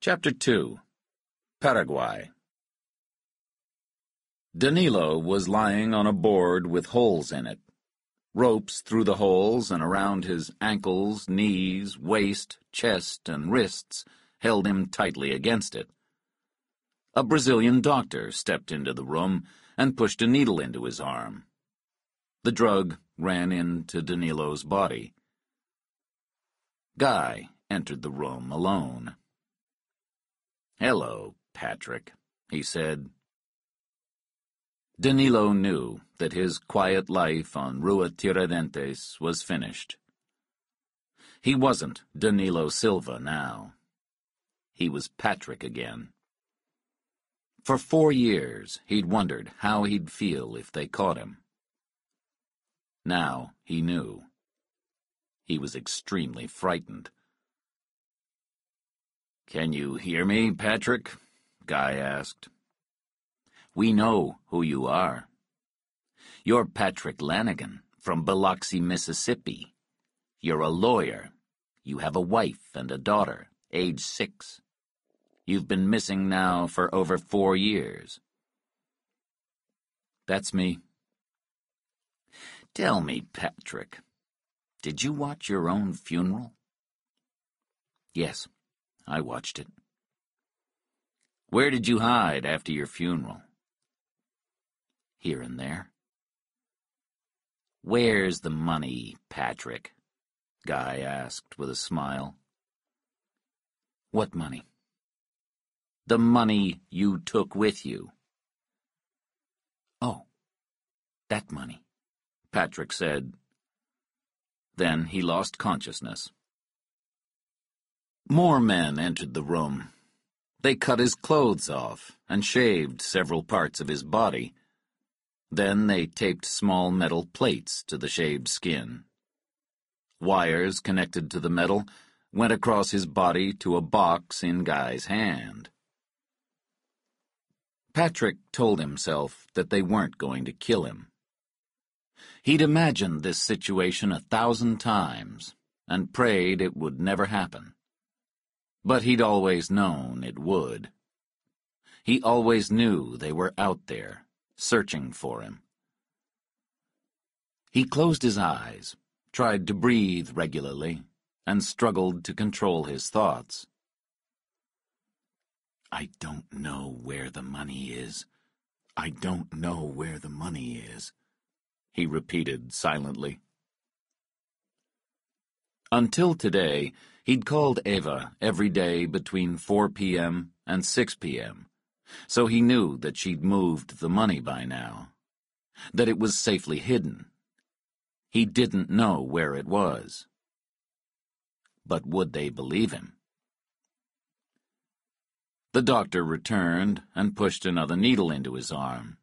Chapter 2. Paraguay. Danilo was lying on a board with holes in it. Ropes through the holes and around his ankles, knees, waist, chest, and wrists held him tightly against it. A Brazilian doctor stepped into the room and pushed a needle into his arm. The drug ran into Danilo's body. Guy entered the room alone. "Hello, Patrick," he said. Danilo knew that his quiet life on Rua Tiradentes was finished. He wasn't Danilo Silva now. He was Patrick again. For 4 years, he'd wondered how he'd feel if they caught him. Now he knew. He was extremely frightened. "Can you hear me, Patrick?" Guy asked. "We know who you are. You're Patrick Lanigan from Biloxi, Mississippi. You're a lawyer. You have a wife and a daughter, age 6. You've been missing now for over 4 years. "That's me." "Tell me, Patrick, did you watch your own funeral?" "Yes, I watched it." "Where did you hide after your funeral?" "Here and there." "Where's the money, Patrick?" Guy asked with a smile. "What money?" "The money you took with you." "Oh, that money," Patrick said. Then he lost consciousness. More men entered the room. They cut his clothes off and shaved several parts of his body. Then they taped small metal plates to the shaved skin. Wires connected to the metal went across his body to a box in Guy's hand. Patrick told himself that they weren't going to kill him. He'd imagined this situation 1,000 times and prayed it would never happen. But he'd always known it would. He always knew they were out there, searching for him. He closed his eyes, tried to breathe regularly, and struggled to control his thoughts. "I don't know where the money is. I don't know where the money is," he repeated silently. Until today, he'd called Eva every day between 4 p.m. and 6 p.m., so he knew that she'd moved the money by now, that it was safely hidden. He didn't know where it was. But would they believe him? The doctor returned and pushed another needle into his arm.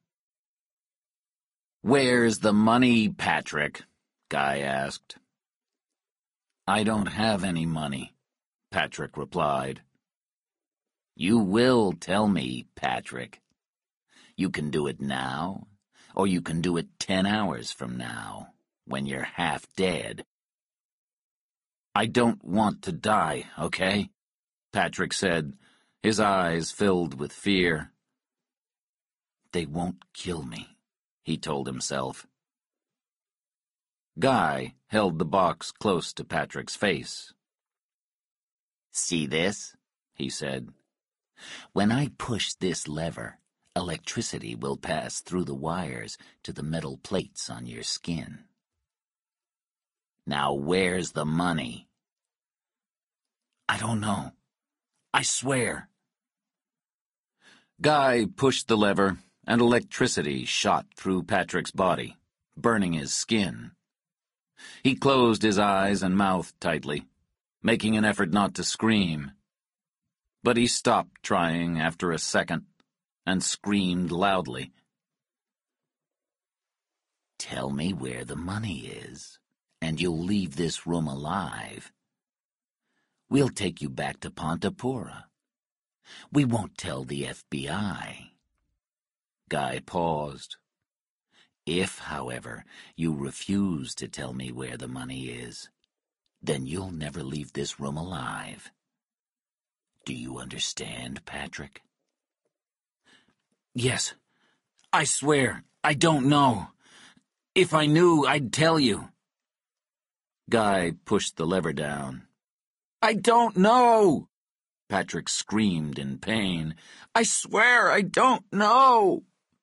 "Where's the money, Patrick?" Guy asked. "I don't have any money," Patrick replied. "You will tell me, Patrick. You can do it now, or you can do it 10 hours from now, when you're half dead." "I don't want to die, okay?" Patrick said, his eyes filled with fear. "They won't kill me," he told himself. Guy held the box close to Patrick's face. "See this?" he said. "When I push this lever, electricity will pass through the wires to the metal plates on your skin. Now where's the money?" "I don't know. I swear." Guy pushed the lever, and electricity shot through Patrick's body, burning his skin. He closed his eyes and mouth tightly, making an effort not to scream. But he stopped trying after a second and screamed loudly. "Tell me where the money is, and you'll leave this room alive. We'll take you back to Pontapura. We won't tell the FBI." Guy paused. "If, however, you refuse to tell me where the money is, then you'll never leave this room alive. Do you understand, Patrick? Yes. I swear, I don't know. If I knew, I'd tell you. Guy pushed the lever down. I don't know! Patrick screamed in pain. I swear I don't know!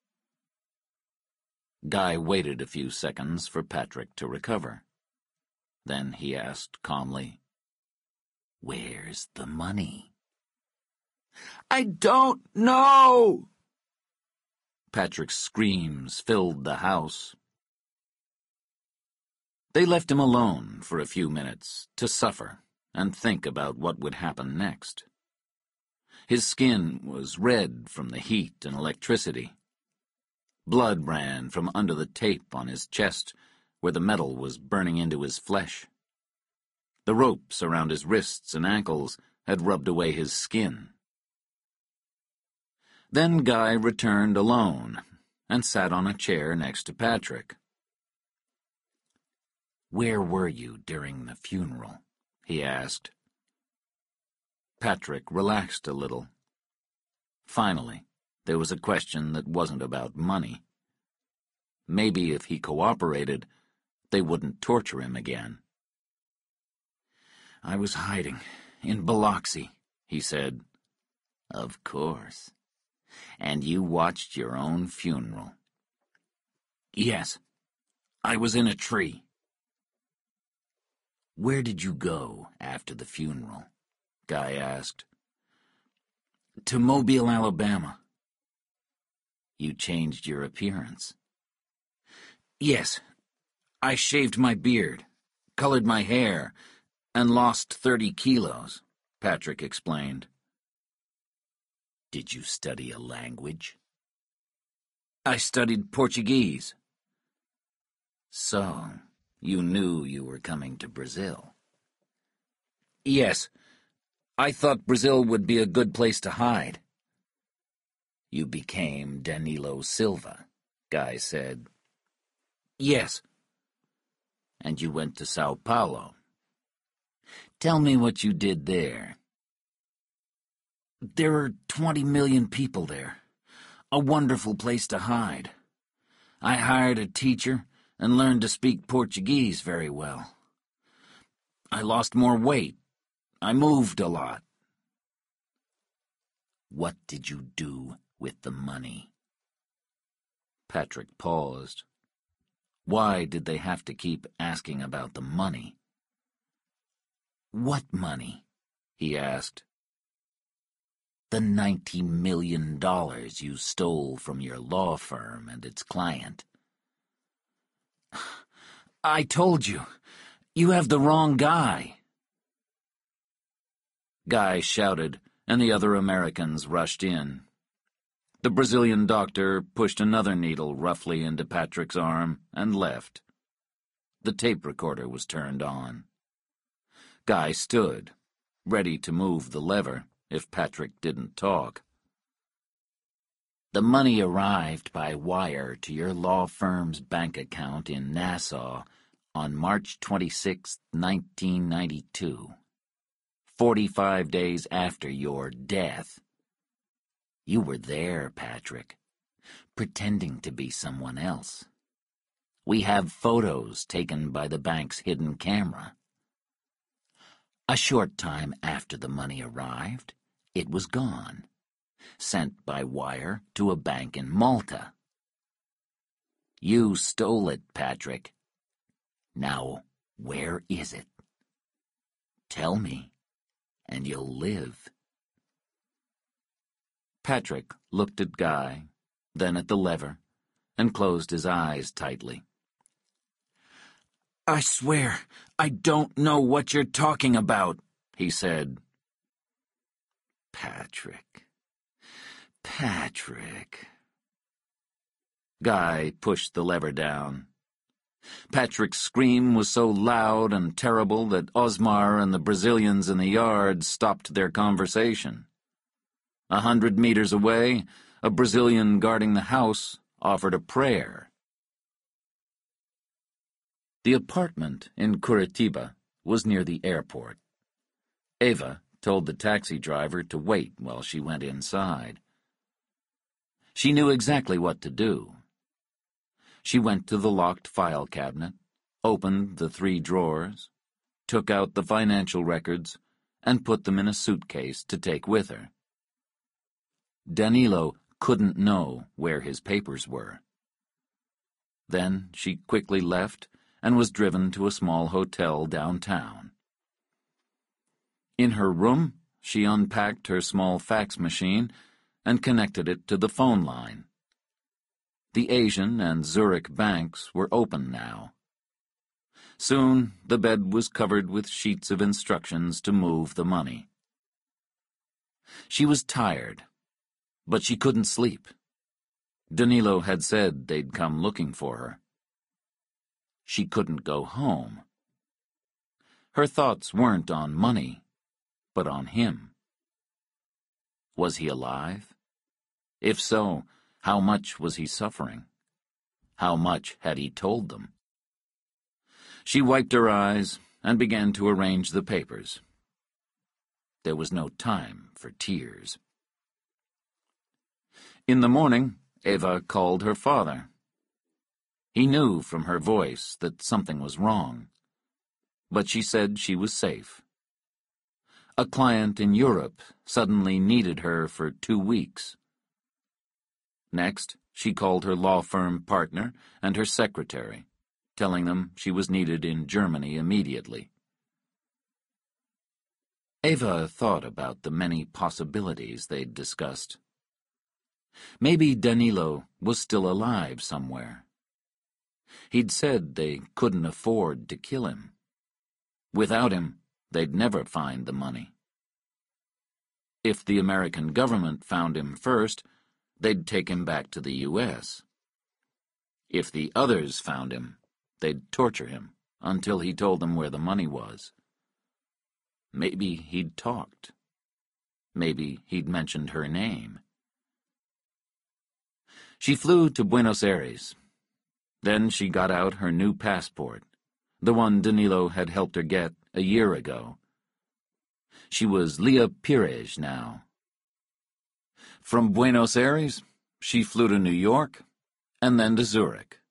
Guy waited a few seconds for Patrick to recover. Then he asked calmly, "Where's the money?" I don't know! Patrick's screams filled the house. They left him alone for a few minutes to suffer and think about what would happen next. His skin was red from the heat and electricity. Blood ran from under the tape on his chest, where the metal was burning into his flesh. The ropes around his wrists and ankles had rubbed away his skin. Then Guy returned alone and sat on a chair next to Patrick. "Where were you during the funeral?" he asked. Patrick relaxed a little. Finally, there was a question that wasn't about money. Maybe if he cooperated, they wouldn't torture him again. "I was hiding in Biloxi," he said. "Of course. And you watched your own funeral?" "Yes. I was in a tree." "Where did you go after the funeral?" Guy asked. "To Mobile, Alabama." "You changed your appearance?" "Yes. I shaved my beard, colored my hair, and lost 30 kilos, Patrick explained. "Did you study a language?" "I studied Portuguese." "So, you knew you were coming to Brazil?" "Yes. I thought Brazil would be a good place to hide." "You became Danilo Silva," Guy said. "Yes." "And you went to Sao Paulo. Tell me what you did there." "There are 20 million people there. A wonderful place to hide. I hired a teacher and learned to speak Portuguese very well. I lost more weight. I moved a lot." "What did you do with the money?" Patrick paused. Why did they have to keep asking about the money? "What money?" he asked. "The $90 million you stole from your law firm and its client." "I told you. You have the wrong guy." Guy shouted, and the other Americans rushed in. The Brazilian doctor pushed another needle roughly into Patrick's arm and left. The tape recorder was turned on. Guy stood, ready to move the lever if Patrick didn't talk. "The money arrived by wire to your law firm's bank account in Nassau on March 26, 1992, 45 days after your death. You were there, Patrick, pretending to be someone else. We have photos taken by the bank's hidden camera. A short time after the money arrived, it was gone, sent by wire to a bank in Malta. You stole it, Patrick. Now, where is it? Tell me, and you'll live." Patrick looked at Guy, then at the lever, and closed his eyes tightly. "I swear, I don't know what you're talking about," he said. Patrick. Guy pushed the lever down. Patrick's scream was so loud and terrible that Osmar and the Brazilians in the yard stopped their conversation. 100 meters away, a Brazilian guarding the house offered a prayer. The apartment in Curitiba was near the airport. Eva told the taxi driver to wait while she went inside. She knew exactly what to do. She went to the locked file cabinet, opened the 3 drawers, took out the financial records, and put them in a suitcase to take with her. Danilo couldn't know where his papers were. Then she quickly left and was driven to a small hotel downtown. In her room, she unpacked her small fax machine and connected it to the phone line. The Asian and Zurich banks were open now. Soon, the bed was covered with sheets of instructions to move the money. She was tired, but she couldn't sleep. Danilo had said they'd come looking for her. She couldn't go home. Her thoughts weren't on money, but on him. Was he alive? If so, how much was he suffering? How much had he told them? She wiped her eyes and began to arrange the papers. There was no time for tears. In the morning, Eva called her father. He knew from her voice that something was wrong, but she said she was safe. A client in Europe suddenly needed her for 2 weeks. Next, she called her law firm partner and her secretary, telling them she was needed in Germany immediately. Eva thought about the many possibilities they'd discussed. Maybe Danilo was still alive somewhere. He'd said they couldn't afford to kill him. Without him, they'd never find the money. If the American government found him first, they'd take him back to the U.S. If the others found him, they'd torture him until he told them where the money was. Maybe he'd talked. Maybe he'd mentioned her name. She flew to Buenos Aires. Then she got out her new passport, the one Danilo had helped her get a year ago. She was Leah Pires now. From Buenos Aires, she flew to New York and then to Zurich.